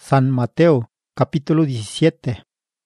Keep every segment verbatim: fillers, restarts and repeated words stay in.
San Mateo, capítulo diecisiete.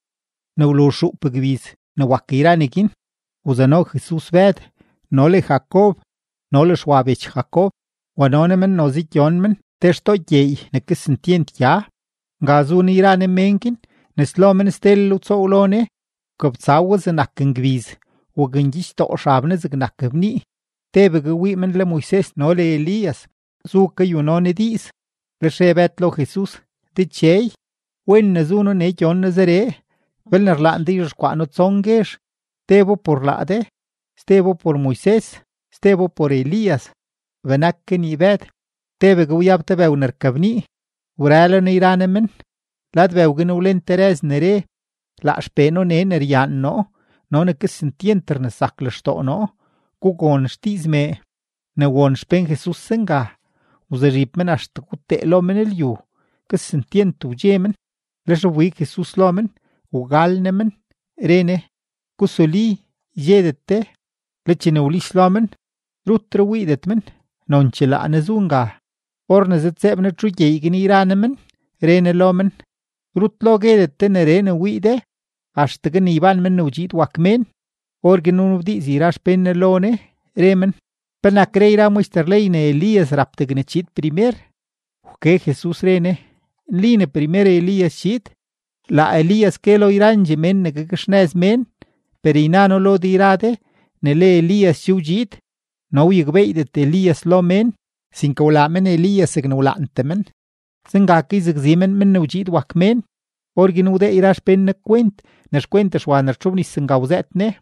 Newlushu pugviz, newakiranikin, uzano Jesús ved, nole Jacob, nole Schwabich Jacob, wanonemen nozikionmen, testo yei, nekisentient ya, gazun irane menkin, neslomen stel utsolone, koptsawaz nakengviz, wagengish to shabne zignakevni, tebegewimen le Moisés nole Elías, zuke yunone dis, le shebetlo Jesús, de chey, wen nazuno ne jon nazare, vel nerlandi rquano tsongesh, tebo por lade, stebo por Moisés, stebo por Elías, venakken ibed, tebe gwyabte bew nerkavni, uralo ne iranemen, lad bew genulen teres nere, la speno ne nerian no, no ne kesentienter ne sakleshto no, kugon stizme, ne won spen Jesus senga, uzeripmen hasta kutelo men el yu, kesentientu jemen, leshawi Jesus lomen, ugalnemen, rene, kusoli, jedete, lechineulis lomen, rutre widetmen, nonchela anezunga, ornezetsebne trujegen iranemen, rene lomen, rutlo gedete nerene wide, ashtagen iban men ujit wakmen, orgenunubdi zirash pennelone, remen, penakreira muisterleine Elías raptegnechit primer, que Jesús rene, line primer Elías shit, la Elías que lo iranje men negeshnes men, perinano lo dirade, nele Elías shujit, no yigveidet Elías lo men, sin kaulamen Elías ignolantemen, sengaki zigzimen men nujit wakmen, orginude irash penne kwent, nes kwentes waner chubnis sengauzetne.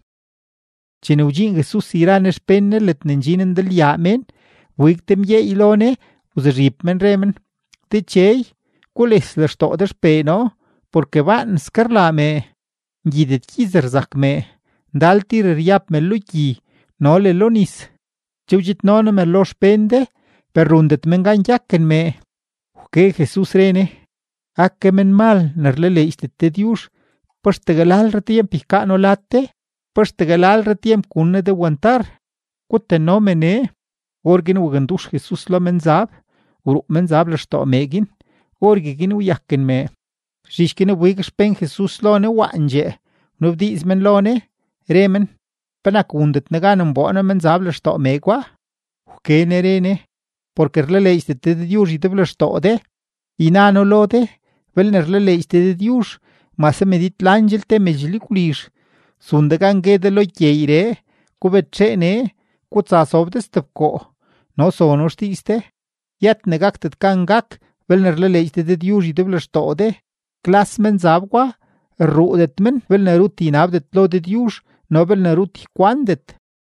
Chinujin Jesús iranes penne letnenjinen del yamen, wigtem ye ilone, uzeripmen remen, de chey, kulis lashto despeno, porque van skarlame, gidet kizerzakme, daltir riapme luki, no le lonis, chujit nono me los pende, per rundet mengan yakkenme, que Jesús rene, akkemen mal, nerlele istete dius, pues tegalal retiem picano latte, pues tegalal retiem kunne de guantar, kutte no mene, orgin ugendus Jesús lo menzab, uru menzab lashto megin, orgigin uyakkenme, shishkine wigspen Jesús lone wanje, nubdizmen lone, remen, penakundet neganem bona menzab lashto megwa, que nerene, porque releiste de Dios y de blashto de, inano lode, vel nerleiste de Dios, mas medit l'angel te mejlikulish, sundegan gede lo yeire, kubetchene, kutsasob de stepko, no sono stiste, yet negactet kangak, vel nerleiste de Dios y de blashto de, klasmen zabwa, rudetmen, vel nerutinab de lo de Dios, no vel neruti quandet.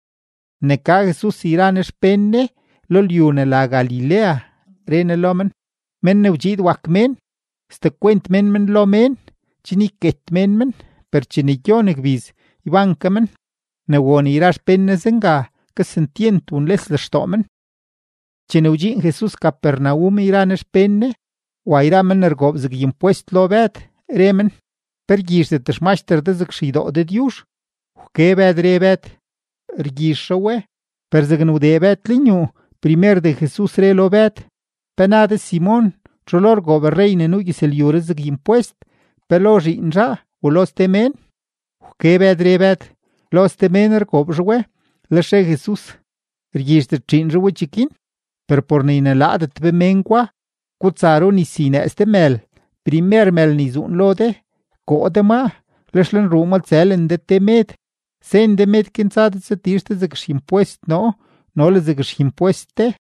Neka Jesús iranes penne, lo liune la Galilea, rene lomen, men neujid wakmen, ste kwent men men lomen, chiniket men men, per chinikyonek biz, ibankamen, ne won irash penne zenga, que sentientun les lashtomen. Chineujin Jesús Capernaum iranes penne, wa iramen ergob zig impuest lo bet, remen, per gishte tashmaster de zig shido de Dios, que bed rebet, ergishawe, per zignude bet linyu, primer de Jesús re lo bet, penade Simón, trolor goberreine nugis el yures zig impuest, pelo rinja, u los temen, que bed rebet, los temen ergobjwe, leshe Jesús, ergishte chinjwe chikin, per pornine ladet bemengwa, kutsaro ni sine este mel, primer mel ni zun lode, kodema, leslen rumal zelen de temed, sen de med kinsadet se tirste zig impuest no, no le zig impueste,